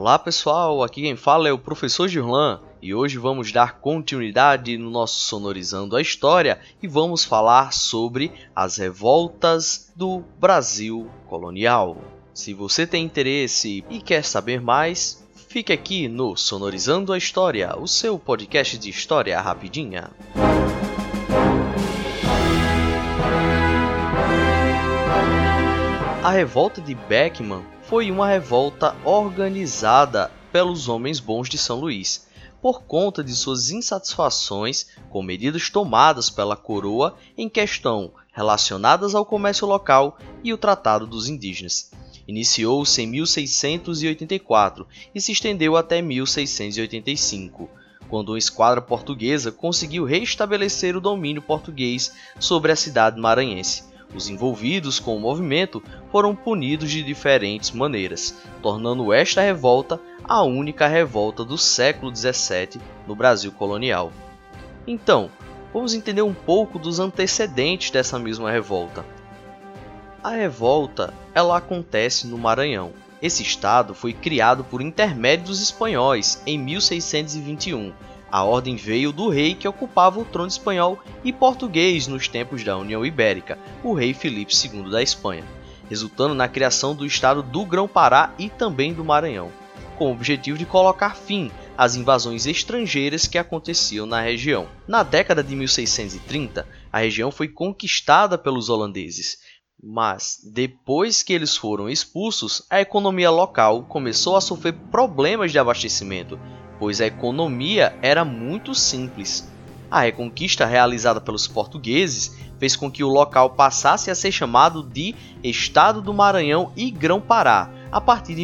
Olá pessoal, aqui quem fala é o professor Girlan e hoje vamos dar continuidade no nosso Sonorizando a História e vamos falar sobre as revoltas do Brasil colonial. Se você tem interesse e quer saber mais, fique aqui no Sonorizando a História, o seu podcast de história rapidinha. A revolta de Beckman foi uma revolta organizada pelos homens bons de São Luís, por conta de suas insatisfações com medidas tomadas pela coroa em questão relacionadas ao comércio local e o Tratado dos Indígenas. Iniciou-se em 1684 e se estendeu até 1685, quando uma esquadra portuguesa conseguiu restabelecer o domínio português sobre a cidade maranhense. Os envolvidos com o movimento foram punidos de diferentes maneiras, tornando esta revolta a única revolta do século XVII no Brasil colonial. Então, vamos entender um pouco dos antecedentes dessa mesma revolta. A revolta, ela acontece no Maranhão. Esse estado foi criado por intermédio dos espanhóis em 1621. A ordem veio do rei que ocupava o trono espanhol e português nos tempos da União Ibérica, o rei Filipe II da Espanha, resultando na criação do estado do Grão-Pará e também do Maranhão, com o objetivo de colocar fim às invasões estrangeiras que aconteciam na região. Na década de 1630, a região foi conquistada pelos holandeses, mas depois que eles foram expulsos, a economia local começou a sofrer problemas de abastecimento, pois a economia era muito simples. A reconquista realizada pelos portugueses fez com que o local passasse a ser chamado de Estado do Maranhão e Grão-Pará, a partir de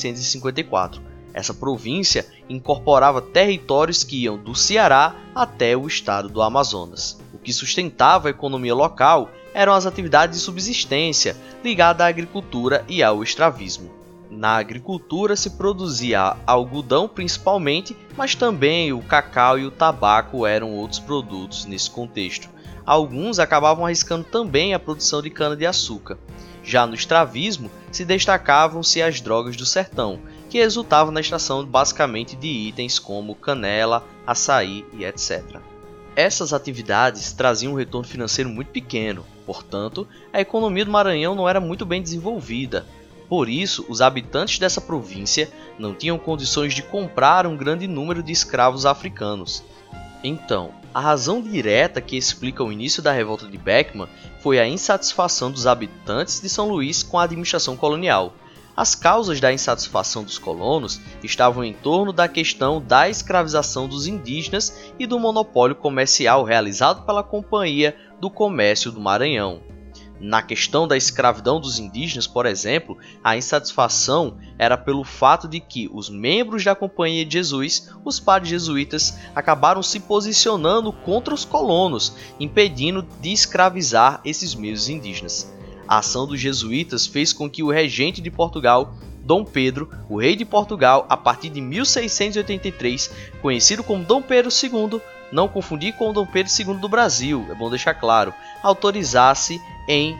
1654. Essa província incorporava territórios que iam do Ceará até o estado do Amazonas. O que sustentava a economia local eram as atividades de subsistência ligadas à agricultura e ao escravismo. Na agricultura se produzia algodão principalmente, mas também o cacau e o tabaco eram outros produtos nesse contexto. Alguns acabavam arriscando também a produção de cana-de-açúcar. Já no escravismo se destacavam-se as drogas do sertão, que resultavam na extração basicamente de itens como canela, açaí e etc. Essas atividades traziam um retorno financeiro muito pequeno, portanto, a economia do Maranhão não era muito bem desenvolvida. Por isso, os habitantes dessa província não tinham condições de comprar um grande número de escravos africanos. Então, a razão direta que explica o início da revolta de Beckman foi a insatisfação dos habitantes de São Luís com a administração colonial. As causas da insatisfação dos colonos estavam em torno da questão da escravização dos indígenas e do monopólio comercial realizado pela Companhia do Comércio do Maranhão. Na questão da escravidão dos indígenas, por exemplo, a insatisfação era pelo fato de que os membros da Companhia de Jesus, os padres jesuítas, acabaram se posicionando contra os colonos, impedindo de escravizar esses mesmos indígenas. A ação dos jesuítas fez com que o regente de Portugal, Dom Pedro, o rei de Portugal, a partir de 1683, conhecido como Dom Pedro II, não confundir com o Dom Pedro II do Brasil, é bom deixar claro, autorizasse em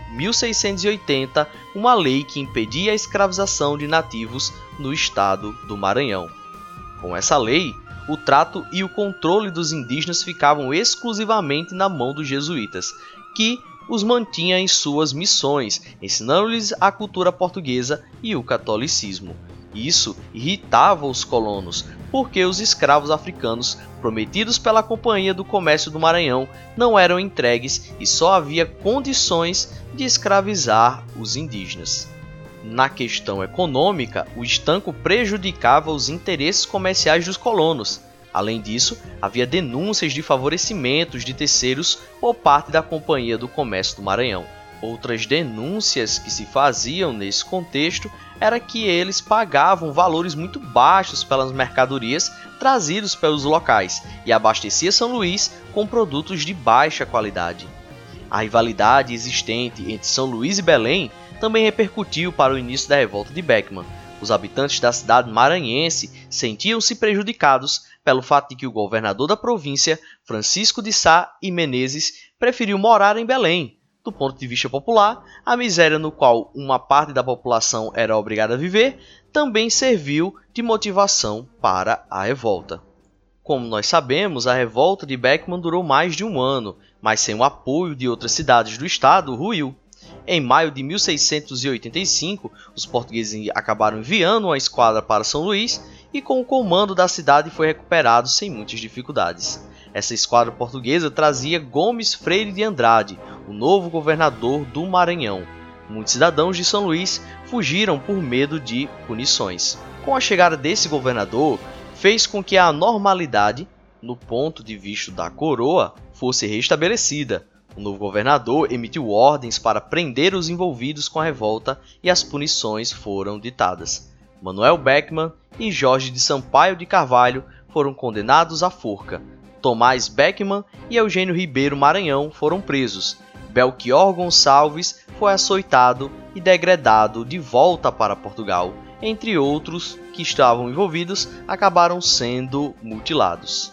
1680 uma lei que impedia a escravização de nativos no estado do Maranhão. Com essa lei, o trato e o controle dos indígenas ficavam exclusivamente na mão dos jesuítas, que os mantinha em suas missões, ensinando-lhes a cultura portuguesa e o catolicismo. Isso irritava os colonos, porque os escravos africanos prometidos pela Companhia do Comércio do Maranhão não eram entregues e só havia condições de escravizar os indígenas. Na questão econômica, o estanco prejudicava os interesses comerciais dos colonos. Além disso, havia denúncias de favorecimentos de terceiros por parte da Companhia do Comércio do Maranhão. Outras denúncias que se faziam nesse contexto era que eles pagavam valores muito baixos pelas mercadorias trazidas pelos locais e abastecia São Luís com produtos de baixa qualidade. A rivalidade existente entre São Luís e Belém também repercutiu para o início da revolta de Beckman. Os habitantes da cidade maranhense sentiam-se prejudicados pelo fato de que o governador da província, Francisco de Sá e Menezes, preferiu morar em Belém, Do ponto de vista popular, a miséria no qual uma parte da população era obrigada a viver também serviu de motivação para a revolta. Como nós sabemos, a revolta de Beckman durou mais de um ano, mas sem o apoio de outras cidades do estado, ruiu. Em maio de 1685, os portugueses acabaram enviando uma esquadra para São Luís e com o comando da cidade foi recuperado sem muitas dificuldades. Essa esquadra portuguesa trazia Gomes Freire de Andrade, o novo governador do Maranhão. Muitos cidadãos de São Luís fugiram por medo de punições. Com a chegada desse governador, fez com que a normalidade, no ponto de vista da coroa, fosse restabelecida. O novo governador emitiu ordens para prender os envolvidos com a revolta e as punições foram ditadas. Manuel Beckman e Jorge de Sampaio de Carvalho foram condenados à forca. Tomás Beckman e Eugênio Ribeiro Maranhão foram presos. Belchior Gonçalves foi açoitado e degradado de volta para Portugal. Entre outros que estavam envolvidos acabaram sendo mutilados.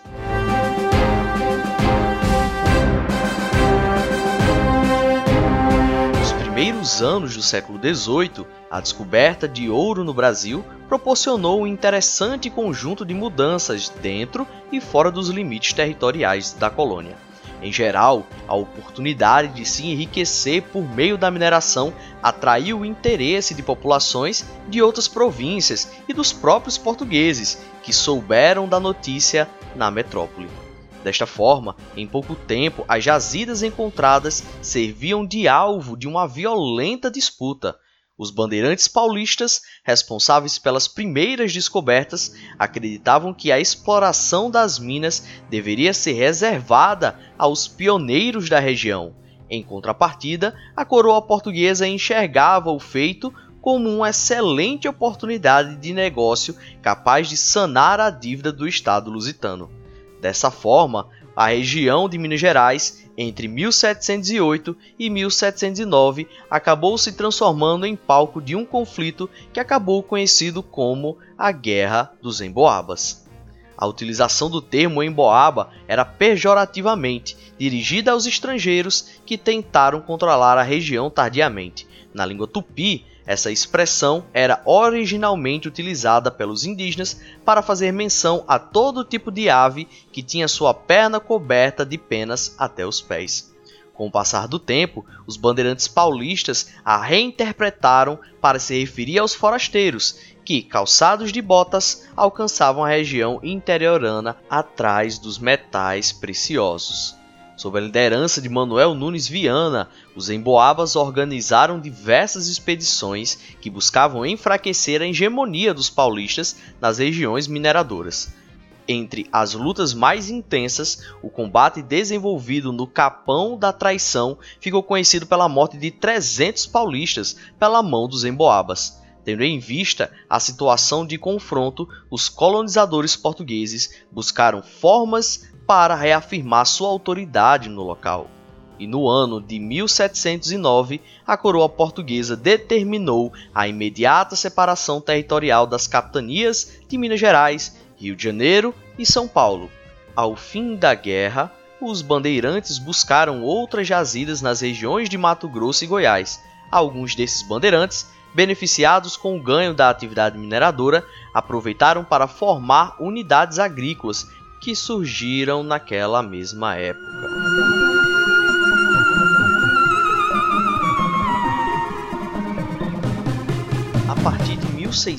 Nos primeiros anos do século XVIII, a descoberta de ouro no Brasil proporcionou um interessante conjunto de mudanças dentro e fora dos limites territoriais da colônia. Em geral, a oportunidade de se enriquecer por meio da mineração atraiu o interesse de populações de outras províncias e dos próprios portugueses, que souberam da notícia na metrópole. Desta forma, em pouco tempo, as jazidas encontradas serviam de alvo de uma violenta disputa. Os bandeirantes paulistas, responsáveis pelas primeiras descobertas, acreditavam que a exploração das minas deveria ser reservada aos pioneiros da região. Em contrapartida, a coroa portuguesa enxergava o feito como uma excelente oportunidade de negócio capaz de sanar a dívida do Estado lusitano. Dessa forma, a região de Minas Gerais, entre 1708 e 1709, acabou se transformando em palco de um conflito que acabou conhecido como a Guerra dos Emboabas. A utilização do termo emboaba era pejorativamente dirigida aos estrangeiros que tentaram controlar a região tardiamente. Na língua tupi, essa expressão era originalmente utilizada pelos indígenas para fazer menção a todo tipo de ave que tinha sua perna coberta de penas até os pés. Com o passar do tempo, os bandeirantes paulistas a reinterpretaram para se referir aos forasteiros, que, calçados de botas, alcançavam a região interiorana atrás dos metais preciosos. Sob a liderança de Manuel Nunes Viana, os emboabas organizaram diversas expedições que buscavam enfraquecer a hegemonia dos paulistas nas regiões mineradoras. Entre as lutas mais intensas, o combate desenvolvido no Capão da Traição ficou conhecido pela morte de 300 paulistas pela mão dos emboabas. Tendo em vista a situação de confronto, os colonizadores portugueses buscaram formas para reafirmar sua autoridade no local. E no ano de 1709, a coroa portuguesa determinou a imediata separação territorial das capitanias de Minas Gerais, Rio de Janeiro e São Paulo. Ao fim da guerra, os bandeirantes buscaram outras jazidas nas regiões de Mato Grosso e Goiás. Alguns desses bandeirantes, beneficiados com o ganho da atividade mineradora, aproveitaram para formar unidades agrícolas que surgiram naquela mesma época. A partir de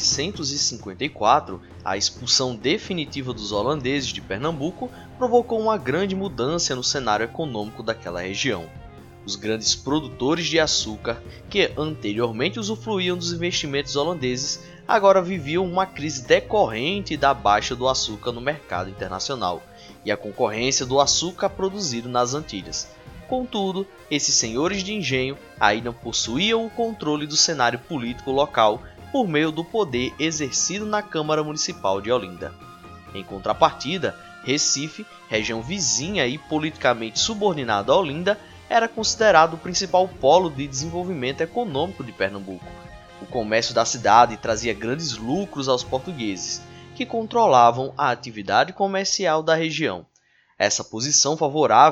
1654, a expulsão definitiva dos holandeses de Pernambuco provocou uma grande mudança no cenário econômico daquela região. Os grandes produtores de açúcar, que anteriormente usufruíam dos investimentos holandeses, agora viviam uma crise decorrente da baixa do açúcar no mercado internacional e a concorrência do açúcar produzido nas Antilhas. Contudo, esses senhores de engenho ainda possuíam o controle do cenário político local por meio do poder exercido na Câmara Municipal de Olinda. Em contrapartida, Recife, região vizinha e politicamente subordinada a Olinda, era considerado o principal polo de desenvolvimento econômico de Pernambuco. O comércio da cidade trazia grandes lucros aos portugueses, que controlavam a atividade comercial da região. Essa posição favorável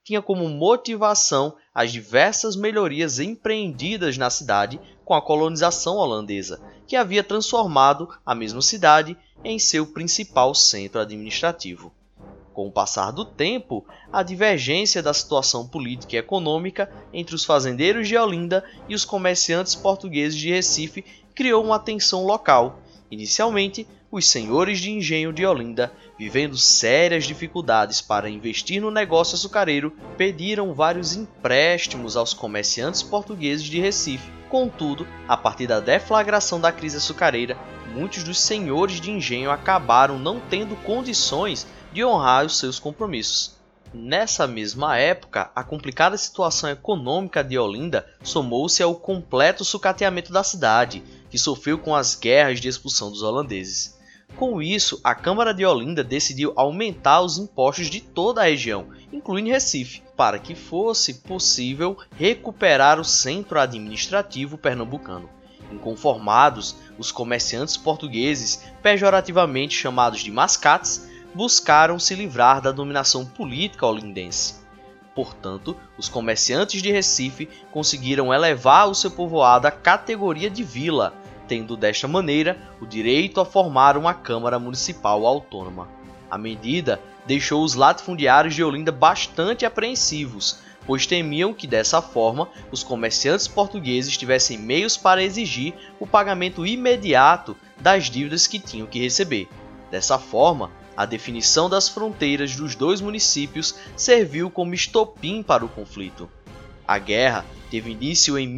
tinha como motivação as diversas melhorias empreendidas na cidade com a colonização holandesa, que havia transformado a mesma cidade em seu principal centro administrativo. Com o passar do tempo, a divergência da situação política e econômica entre os fazendeiros de Olinda e os comerciantes portugueses de Recife criou uma tensão local. Inicialmente, os senhores de engenho de Olinda, vivendo sérias dificuldades para investir no negócio açucareiro, pediram vários empréstimos aos comerciantes portugueses de Recife. Contudo, a partir da deflagração da crise açucareira, muitos dos senhores de engenho acabaram não tendo condições de honrar os seus compromissos. Nessa mesma época, a complicada situação econômica de Olinda somou-se ao completo sucateamento da cidade, que sofreu com as guerras de expulsão dos holandeses. Com isso, a Câmara de Olinda decidiu aumentar os impostos de toda a região, incluindo Recife, para que fosse possível recuperar o centro administrativo pernambucano. Inconformados, os comerciantes portugueses, pejorativamente chamados de mascates, buscaram se livrar da dominação política olindense. Portanto, os comerciantes de Recife conseguiram elevar o seu povoado à categoria de vila, tendo desta maneira o direito a formar uma Câmara Municipal autônoma. A medida deixou os latifundiários de Olinda bastante apreensivos, pois temiam que dessa forma os comerciantes portugueses tivessem meios para exigir o pagamento imediato das dívidas que tinham que receber. Dessa forma, a definição das fronteiras dos dois municípios serviu como estopim para o conflito. A guerra teve início em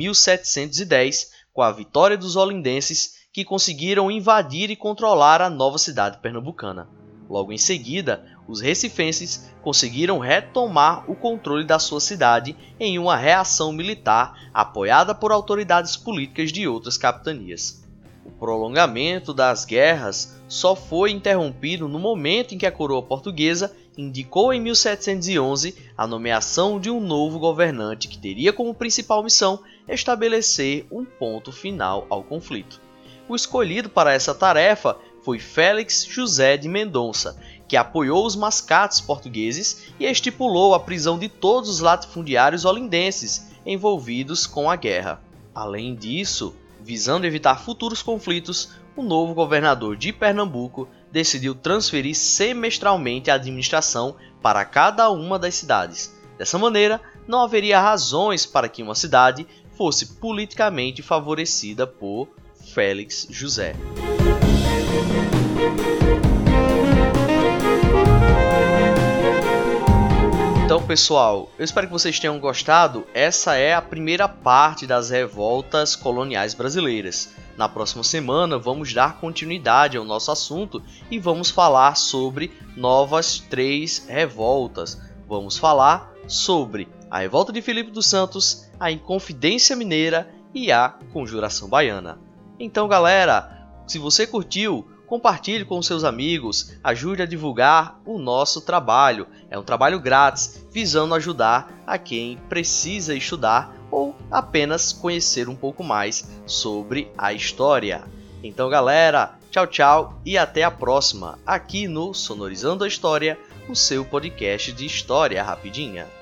1710, com a vitória dos olindenses, que conseguiram invadir e controlar a nova cidade pernambucana. Logo em seguida, os recifenses conseguiram retomar o controle da sua cidade em uma reação militar apoiada por autoridades políticas de outras capitanias. O prolongamento das guerras só foi interrompido no momento em que a coroa portuguesa indicou em 1711 a nomeação de um novo governante que teria como principal missão estabelecer um ponto final ao conflito. O escolhido para essa tarefa foi Félix José de Mendonça, que apoiou os mascates portugueses e estipulou a prisão de todos os latifundiários olindenses envolvidos com a guerra. Além disso, visando evitar futuros conflitos, o novo governador de Pernambuco decidiu transferir semestralmente a administração para cada uma das cidades. Dessa maneira, não haveria razões para que uma cidade fosse politicamente favorecida por Félix José. Então, pessoal, eu espero que vocês tenham gostado. Essa é a primeira parte das revoltas coloniais brasileiras. Na próxima semana, vamos dar continuidade ao nosso assunto e vamos falar sobre novas 3 revoltas. Vamos falar sobre a Revolta de Filipe dos Santos, a Inconfidência Mineira e a Conjuração Baiana. Então, galera, se você curtiu, compartilhe com seus amigos, ajude a divulgar o nosso trabalho. É um trabalho grátis, visando ajudar a quem precisa estudar ou apenas conhecer um pouco mais sobre a história. Então, galera, tchau, tchau e até a próxima, aqui no Sonorizando a História, o seu podcast de história rapidinha.